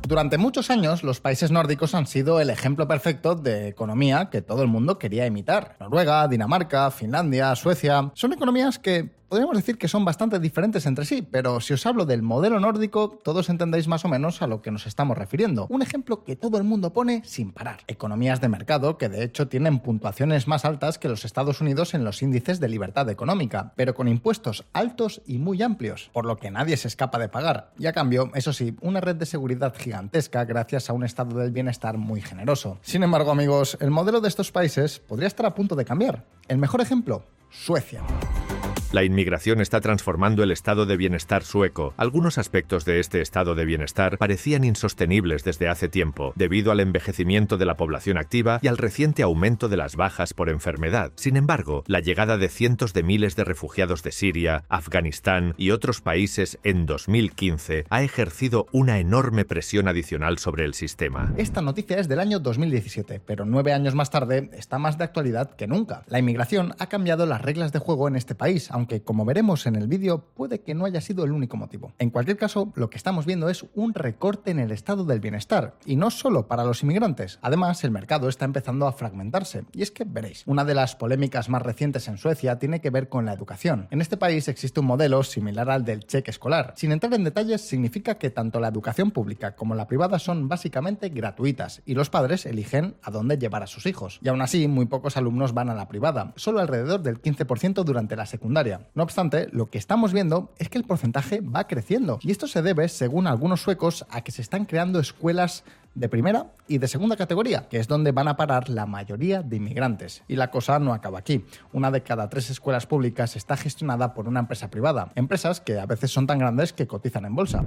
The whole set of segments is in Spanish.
Durante muchos años, los países nórdicos han sido el ejemplo perfecto de economía que todo el mundo quería imitar. Noruega, Dinamarca, Finlandia, Suecia... Son economías que podríamos decir que son bastante diferentes entre sí, pero si os hablo del modelo nórdico, todos entendéis más o menos a lo que nos estamos refiriendo. Un ejemplo que todo el mundo pone sin parar. Economías de mercado que de hecho tienen puntuaciones más altas que los Estados Unidos en los índices de libertad económica, pero con impuestos altos y muy amplios, por lo que nadie se escapa de pagar. Y a cambio, eso sí, una red de seguridad gigantesca gracias a un estado del bienestar muy generoso. Sin embargo, amigos, el modelo de estos países podría estar a punto de cambiar. El mejor ejemplo, Suecia. La inmigración está transformando el estado de bienestar sueco. Algunos aspectos de este estado de bienestar parecían insostenibles desde hace tiempo, debido al envejecimiento de la población activa y al reciente aumento de las bajas por enfermedad. Sin embargo, la llegada de cientos de miles de refugiados de Siria, Afganistán y otros países en 2015 ha ejercido una enorme presión adicional sobre el sistema. Esta noticia es del año 2017, pero 9 años más tarde está más de actualidad que nunca. La inmigración ha cambiado las reglas de juego en este país, aunque como veremos en el vídeo puede que no haya sido el único motivo. En cualquier caso, lo que estamos viendo es un recorte en el estado del bienestar, y no solo para los inmigrantes. Además, el mercado está empezando a fragmentarse, y es que veréis, una de las polémicas más recientes en Suecia tiene que ver con la educación. En este país existe un modelo similar al del cheque escolar. Sin entrar en detalles, significa que tanto la educación pública como la privada son básicamente gratuitas, y los padres eligen a dónde llevar a sus hijos. Y aún así, muy pocos alumnos van a la privada, solo alrededor del 15% durante la secundaria. No obstante, lo que estamos viendo es que el porcentaje va creciendo, y esto se debe, según algunos suecos, a que se están creando escuelas de primera y de segunda categoría, que es donde van a parar la mayoría de inmigrantes. Y la cosa no acaba aquí. Una de cada 3 escuelas públicas está gestionada por una empresa privada, empresas que a veces son tan grandes que cotizan en bolsa.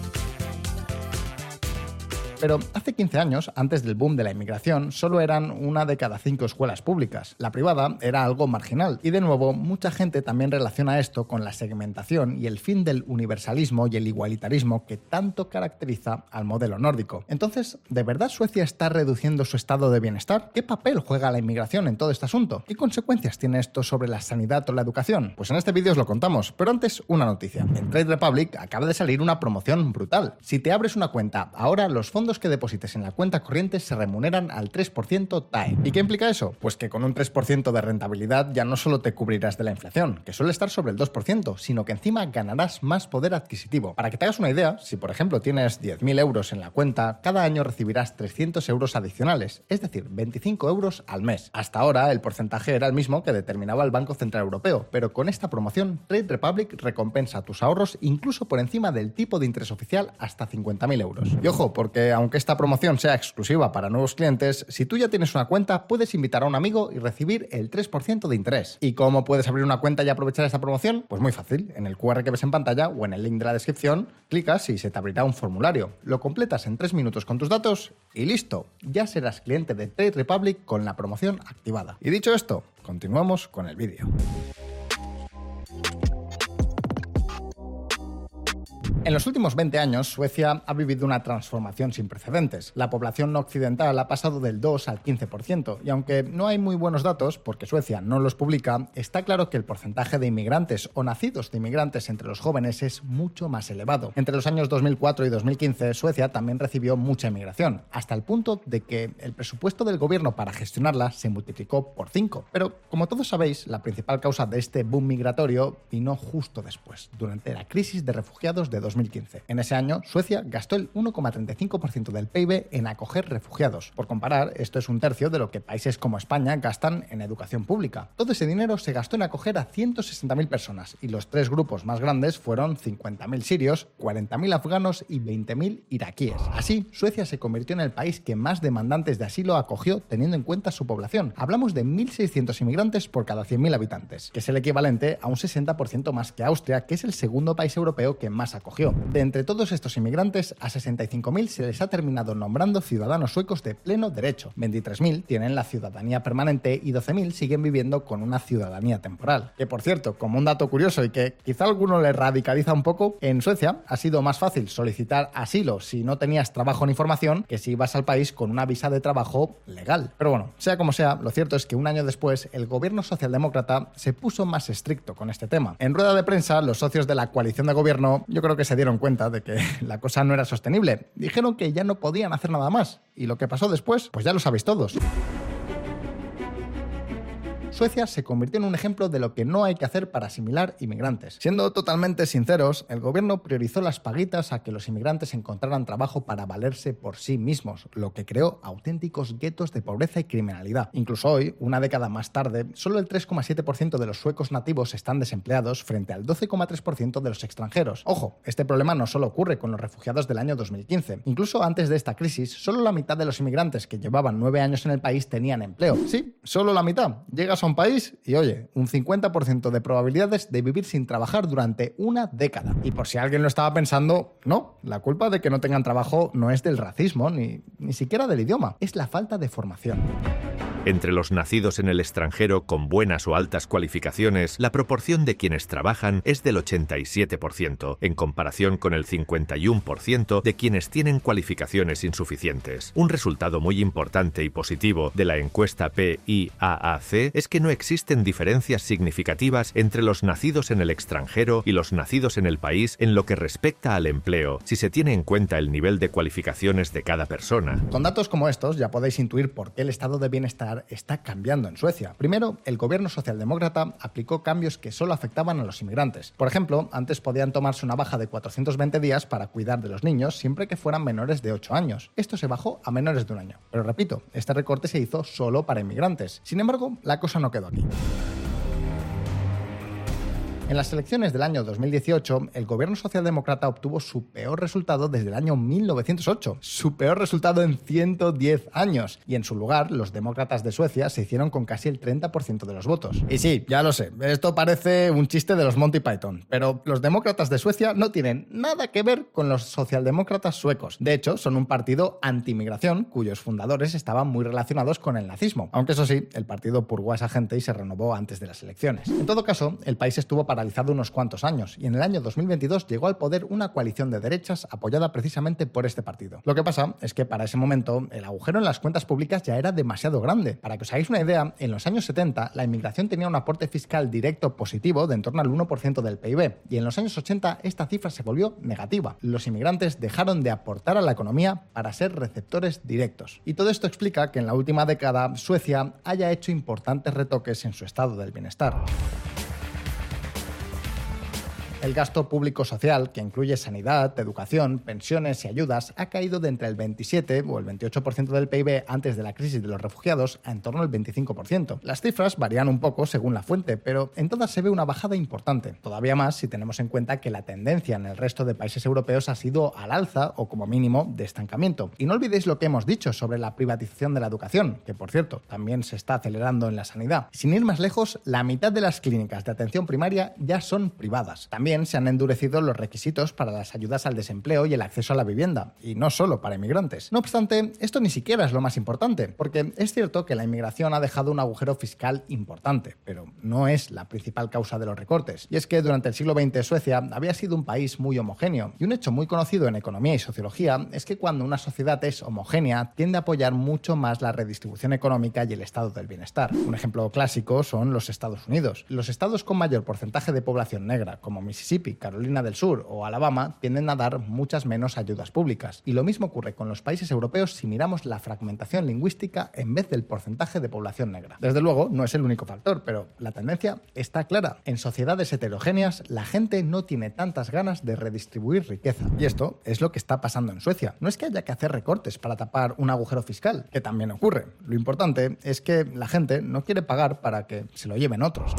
Pero hace 15 años, antes del boom de la inmigración, solo eran una de cada 5 escuelas públicas. La privada era algo marginal. Y de nuevo, mucha gente también relaciona esto con la segmentación y el fin del universalismo y el igualitarismo que tanto caracteriza al modelo nórdico. Entonces, ¿de verdad Suecia está reduciendo su estado de bienestar? ¿Qué papel juega la inmigración en todo este asunto? ¿Qué consecuencias tiene esto sobre la sanidad o la educación? Pues en este vídeo os lo contamos, pero antes una noticia. En Trade Republic acaba de salir una promoción brutal. Si te abres una cuenta, ahora los fondos que deposites en la cuenta corriente se remuneran al 3% TAE. ¿Y qué implica eso? Pues que con un 3% de rentabilidad ya no solo te cubrirás de la inflación, que suele estar sobre el 2%, sino que encima ganarás más poder adquisitivo. Para que te hagas una idea, si por ejemplo tienes 10.000 euros en la cuenta, cada año recibirás 300 euros adicionales, es decir, 25 euros al mes. Hasta ahora el porcentaje era el mismo que determinaba el Banco Central Europeo, pero con esta promoción Trade Republic recompensa tus ahorros incluso por encima del tipo de interés oficial hasta 50.000 euros. Y ojo, porque aunque esta promoción sea exclusiva para nuevos clientes, si tú ya tienes una cuenta, puedes invitar a un amigo y recibir el 3% de interés. ¿Y cómo puedes abrir una cuenta y aprovechar esta promoción? Pues muy fácil. En el QR que ves en pantalla o en el link de la descripción, clicas y se te abrirá un formulario. Lo completas en 3 minutos con tus datos y listo. Ya serás cliente de Trade Republic con la promoción activada. Y dicho esto, continuamos con el vídeo. En los últimos 20 años, Suecia ha vivido una transformación sin precedentes. La población no occidental ha pasado del 2 al 15%, y aunque no hay muy buenos datos, porque Suecia no los publica, está claro que el porcentaje de inmigrantes o nacidos de inmigrantes entre los jóvenes es mucho más elevado. Entre los años 2004 y 2015, Suecia también recibió mucha inmigración, hasta el punto de que el presupuesto del gobierno para gestionarla se multiplicó por 5. Pero, como todos sabéis, la principal causa de este boom migratorio vino justo después, durante la crisis de refugiados de 2015. En ese año, Suecia gastó el 1,35% del PIB en acoger refugiados. Por comparar, esto es un tercio de lo que países como España gastan en educación pública. Todo ese dinero se gastó en acoger a 160.000 personas, y los 3 grupos más grandes fueron 50.000 sirios, 40.000 afganos y 20.000 iraquíes. Así, Suecia se convirtió en el país que más demandantes de asilo acogió teniendo en cuenta su población. Hablamos de 1.600 inmigrantes por cada 100.000 habitantes, que es el equivalente a un 60% más que Austria, que es el segundo país europeo que más acogió. De entre todos estos inmigrantes, a 65.000 se les ha terminado nombrando ciudadanos suecos de pleno derecho, 23.000 tienen la ciudadanía permanente y 12.000 siguen viviendo con una ciudadanía temporal. Que por cierto, como un dato curioso y que quizá a alguno le radicaliza un poco, en Suecia ha sido más fácil solicitar asilo si no tenías trabajo ni formación que si ibas al país con una visa de trabajo legal. Pero bueno, sea como sea, lo cierto es que un año después el gobierno socialdemócrata se puso más estricto con este tema. En rueda de prensa, los socios de la coalición de gobierno yo creo que se dieron cuenta de que la cosa no era sostenible. Dijeron que ya no podían hacer nada más. Y lo que pasó después, pues ya lo sabéis todos. Suecia se convirtió en un ejemplo de lo que no hay que hacer para asimilar inmigrantes. Siendo totalmente sinceros, el gobierno priorizó las paguitas a que los inmigrantes encontraran trabajo para valerse por sí mismos, lo que creó auténticos guetos de pobreza y criminalidad. Incluso hoy, una década más tarde, solo el 3,7% de los suecos nativos están desempleados frente al 12,3% de los extranjeros. Ojo, este problema no solo ocurre con los refugiados del año 2015. Incluso antes de esta crisis, solo la mitad de los inmigrantes que llevaban 9 años en el país tenían empleo. Sí, solo la mitad. Llegas a un país y, oye, un 50% de probabilidades de vivir sin trabajar durante una década. Y por si alguien lo estaba pensando, no, la culpa de que no tengan trabajo no es del racismo, ni siquiera del idioma, es la falta de formación. Entre los nacidos en el extranjero con buenas o altas cualificaciones, la proporción de quienes trabajan es del 87%, en comparación con el 51% de quienes tienen cualificaciones insuficientes. Un resultado muy importante y positivo de la encuesta PIAAC es que no existen diferencias significativas entre los nacidos en el extranjero y los nacidos en el país en lo que respecta al empleo, si se tiene en cuenta el nivel de cualificaciones de cada persona. Con datos como estos ya podéis intuir por qué el estado de bienestar está cambiando en Suecia. Primero, el gobierno socialdemócrata aplicó cambios que solo afectaban a los inmigrantes. Por ejemplo, antes podían tomarse una baja de 420 días para cuidar de los niños siempre que fueran menores de 8 años. Esto se bajó a menores de 1 año. Pero repito, este recorte se hizo solo para inmigrantes. Sin embargo, la cosa no quedó aquí. En las elecciones del año 2018, el gobierno socialdemócrata obtuvo su peor resultado desde el año 1908, su peor resultado en 110 años, y en su lugar, los demócratas de Suecia se hicieron con casi el 30% de los votos. Y sí, ya lo sé, esto parece un chiste de los Monty Python, pero los demócratas de Suecia no tienen nada que ver con los socialdemócratas suecos. De hecho, son un partido anti-inmigración cuyos fundadores estaban muy relacionados con el nazismo, aunque eso sí, el partido purgó a esa gente y se renovó antes de las elecciones. En todo caso, el país estuvo paralizado unos cuantos años y en el año 2022 llegó al poder una coalición de derechas apoyada precisamente por este partido. Lo que pasa es que para ese momento el agujero en las cuentas públicas ya era demasiado grande. Para que os hagáis una idea, en los años 70 la inmigración tenía un aporte fiscal directo positivo de en torno al 1% del PIB y en los años 80 esta cifra se volvió negativa. Los inmigrantes dejaron de aportar a la economía para ser receptores directos. Y todo esto explica que en la última década Suecia haya hecho importantes retoques en su estado del bienestar. El gasto público social, que incluye sanidad, educación, pensiones y ayudas, ha caído de entre el 27 o el 28% del PIB antes de la crisis de los refugiados a en torno al 25%. Las cifras varían un poco según la fuente, pero en todas se ve una bajada importante. Todavía más si tenemos en cuenta que la tendencia en el resto de países europeos ha sido al alza o como mínimo de estancamiento. Y no olvidéis lo que hemos dicho sobre la privatización de la educación, que por cierto también se está acelerando en la sanidad. Sin ir más lejos, la mitad de las clínicas de atención primaria ya son privadas. También se han endurecido los requisitos para las ayudas al desempleo y el acceso a la vivienda, y no solo para inmigrantes. No obstante, esto ni siquiera es lo más importante, porque es cierto que la inmigración ha dejado un agujero fiscal importante, pero no es la principal causa de los recortes. Y es que durante el siglo XX Suecia había sido un país muy homogéneo, y un hecho muy conocido en economía y sociología es que cuando una sociedad es homogénea tiende a apoyar mucho más la redistribución económica y el estado del bienestar. Un ejemplo clásico son los Estados Unidos. Los estados con mayor porcentaje de población negra, como Mississippi, Carolina del Sur o Alabama, tienden a dar muchas menos ayudas públicas. Y lo mismo ocurre con los países europeos si miramos la fragmentación lingüística en vez del porcentaje de población negra. Desde luego, no es el único factor, pero la tendencia está clara. En sociedades heterogéneas, la gente no tiene tantas ganas de redistribuir riqueza. Y esto es lo que está pasando en Suecia. No es que haya que hacer recortes para tapar un agujero fiscal, que también ocurre. Lo importante es que la gente no quiere pagar para que se lo lleven otros.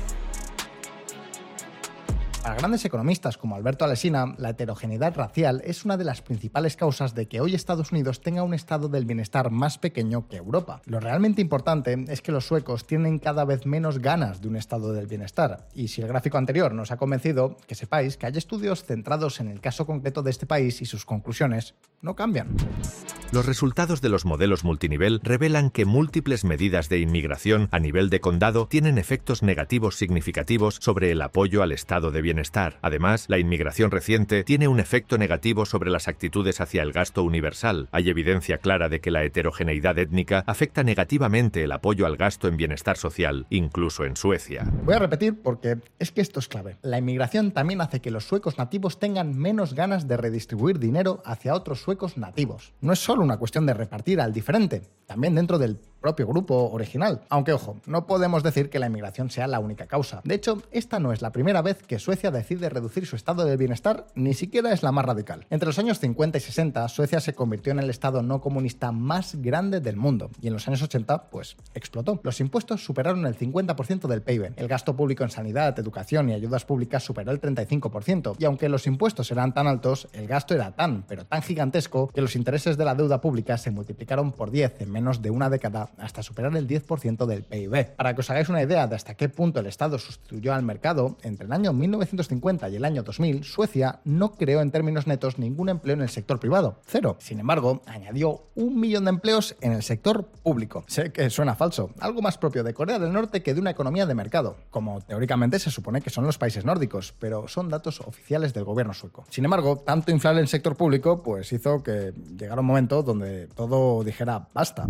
Para grandes economistas como Alberto Alesina, la heterogeneidad racial es una de las principales causas de que hoy Estados Unidos tenga un estado del bienestar más pequeño que Europa. Lo realmente importante es que los suecos tienen cada vez menos ganas de un estado del bienestar. Y si el gráfico anterior nos ha convencido, que sepáis que hay estudios centrados en el caso concreto de este país y sus conclusiones no cambian. Los resultados de los modelos multinivel revelan que múltiples medidas de inmigración a nivel de condado tienen efectos negativos significativos sobre el apoyo al estado de bienestar. Además, la inmigración reciente tiene un efecto negativo sobre las actitudes hacia el gasto universal. Hay evidencia clara de que la heterogeneidad étnica afecta negativamente el apoyo al gasto en bienestar social, incluso en Suecia. Voy a repetir porque es que esto es clave. La inmigración también hace que los suecos nativos tengan menos ganas de redistribuir dinero hacia otros suecos nativos. No es solo una cuestión de repartir al diferente, también dentro del propio grupo original. Aunque, ojo, no podemos decir que la inmigración sea la única causa. De hecho, esta no es la primera vez que Suecia decide reducir su estado de bienestar, ni siquiera es la más radical. Entre los años 50 y 60, Suecia se convirtió en el estado no comunista más grande del mundo, y en los años 80, pues, explotó. Los impuestos superaron el 50% del PIB. El gasto público en sanidad, educación y ayudas públicas superó el 35%, y aunque los impuestos eran tan altos, el gasto era pero tan gigantesco, que los intereses de la deuda pública se multiplicaron por 10 en menos de una década, hasta superar el 10% del PIB. Para que os hagáis una idea de hasta qué punto el Estado sustituyó al mercado, entre el año 1950 y el año 2000, Suecia no creó en términos netos ningún empleo en el sector privado. Cero. Sin embargo, añadió 1 millón de empleos en el sector público. Sé que suena falso, algo más propio de Corea del Norte que de una economía de mercado, como teóricamente se supone que son los países nórdicos, pero son datos oficiales del gobierno sueco. Sin embargo, tanto inflar el sector público pues hizo que llegara un momento donde todo dijera basta.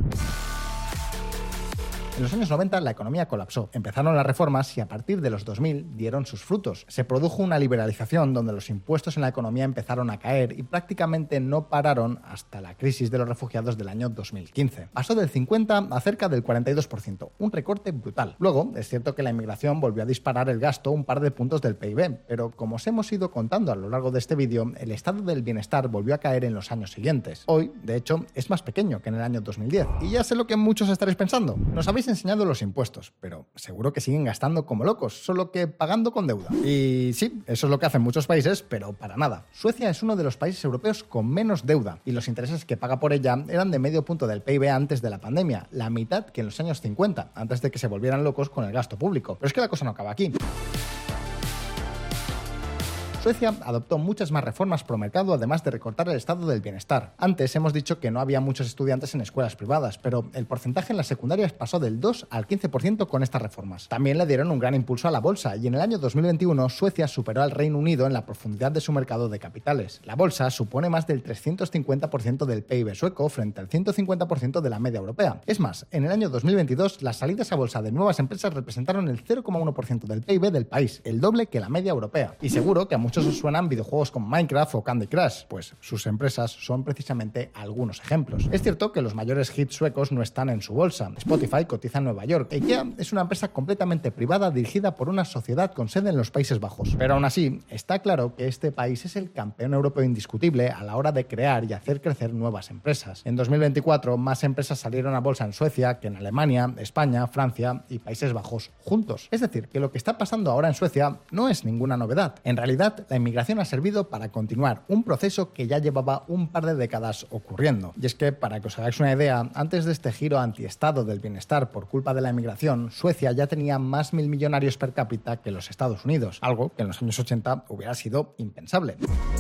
En los años 90 la economía colapsó, empezaron las reformas y a partir de los 2000 dieron sus frutos. Se produjo una liberalización donde los impuestos en la economía empezaron a caer y prácticamente no pararon hasta la crisis de los refugiados del año 2015. Pasó del 50 a cerca del 42%, un recorte brutal. Luego, es cierto que la inmigración volvió a disparar el gasto un par de puntos del PIB, pero como os hemos ido contando a lo largo de este vídeo, el estado del bienestar volvió a caer en los años siguientes. Hoy, de hecho, es más pequeño que en el año 2010. Y ya sé lo que muchos estaréis pensando. Nos habéis enseñado los impuestos, pero seguro que siguen gastando como locos, solo que pagando con deuda. Y sí, eso es lo que hacen muchos países, pero para nada. Suecia es uno de los países europeos con menos deuda, y los intereses que paga por ella eran de medio punto del PIB antes de la pandemia, la mitad que en los años 50, antes de que se volvieran locos con el gasto público. Pero es que la cosa no acaba aquí. Suecia adoptó muchas más reformas pro mercado, además de recortar el estado del bienestar. Antes hemos dicho que no había muchos estudiantes en escuelas privadas, pero el porcentaje en las secundarias pasó del 2 al 15% con estas reformas. También le dieron un gran impulso a la bolsa, y en el año 2021 Suecia superó al Reino Unido en la profundidad de su mercado de capitales. La bolsa supone más del 350% del PIB sueco frente al 150% de la media europea. Es más, en el año 2022 las salidas a bolsa de nuevas empresas representaron el 0,1% del PIB del país, el doble que la media europea. Y seguro que a muchos os suenan videojuegos como Minecraft o Candy Crush, pues sus empresas son precisamente algunos ejemplos. Es cierto que los mayores hits suecos no están en su bolsa. Spotify cotiza en Nueva York. IKEA es una empresa completamente privada dirigida por una sociedad con sede en los Países Bajos. Pero aún así, está claro que este país es el campeón europeo indiscutible a la hora de crear y hacer crecer nuevas empresas. En 2024, más empresas salieron a bolsa en Suecia que en Alemania, España, Francia y Países Bajos juntos. Es decir, que lo que está pasando ahora en Suecia no es ninguna novedad. En realidad, la inmigración ha servido para continuar un proceso que ya llevaba un par de décadas ocurriendo. Y es que, para que os hagáis una idea, antes de este giro antiestado del bienestar por culpa de la inmigración, Suecia ya tenía más millonarios per cápita que los Estados Unidos, algo que en los años 80 hubiera sido impensable.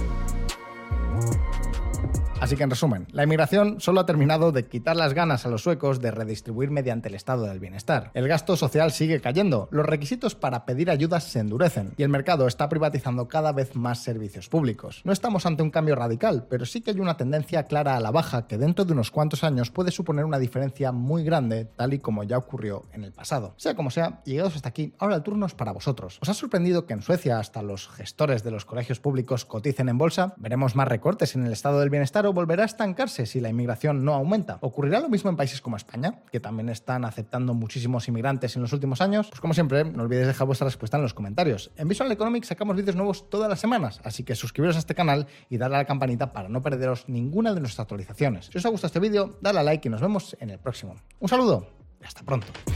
Así que en resumen, la inmigración solo ha terminado de quitar las ganas a los suecos de redistribuir mediante el estado del bienestar. El gasto social sigue cayendo, los requisitos para pedir ayudas se endurecen y el mercado está privatizando cada vez más servicios públicos. No estamos ante un cambio radical, pero sí que hay una tendencia clara a la baja que dentro de unos cuantos años puede suponer una diferencia muy grande, tal y como ya ocurrió en el pasado. Sea como sea, llegados hasta aquí, ahora el turno es para vosotros. ¿Os ha sorprendido que en Suecia hasta los gestores de los colegios públicos coticen en bolsa? ¿Veremos más recortes en el estado del bienestar o volverá a estancarse si la inmigración no aumenta? ¿Ocurrirá lo mismo en países como España, que también están aceptando muchísimos inmigrantes en los últimos años? Pues como siempre, no olvidéis dejar vuestra respuesta en los comentarios. En Visual Economics sacamos vídeos nuevos todas las semanas, así que suscribiros a este canal y darle a la campanita para no perderos ninguna de nuestras actualizaciones. Si os ha gustado este vídeo, dale a like y nos vemos en el próximo. Un saludo y hasta pronto.